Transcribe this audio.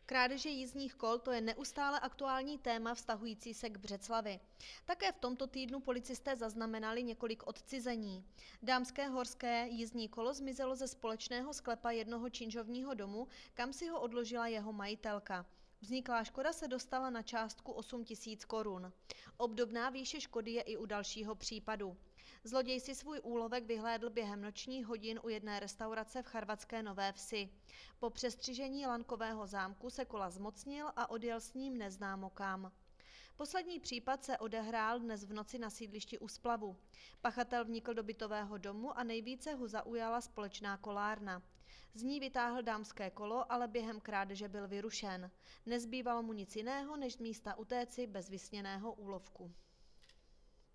Krádeže jízdních kol to je neustále aktuální téma vztahující se k Břeclavi. Také v tomto týdnu policisté zaznamenali několik odcizení. Dámské horské jízdní kolo zmizelo ze společného sklepa jednoho činžovního domu, kam si ho odložila jeho majitelka. Vzniklá škoda se dostala na částku 8 000 korun. Obdobná výše škody je i u dalšího případu. Zloděj si svůj úlovek vyhlédl během nočních hodin u jedné restaurace v Charvatské Nové Vsi. Po přestřižení lankového zámku se kola zmocnil a odjel s ním neznámo kam. Poslední případ se odehrál dnes v noci na sídlišti u Splavu. Pachatel vnikl do bytového domu a nejvíce ho zaujala společná kolárna. Z ní vytáhl dámské kolo, ale během krádeže byl vyrušen. Nezbývalo mu nic jiného, než z místa utéci bez vysněného úlovku.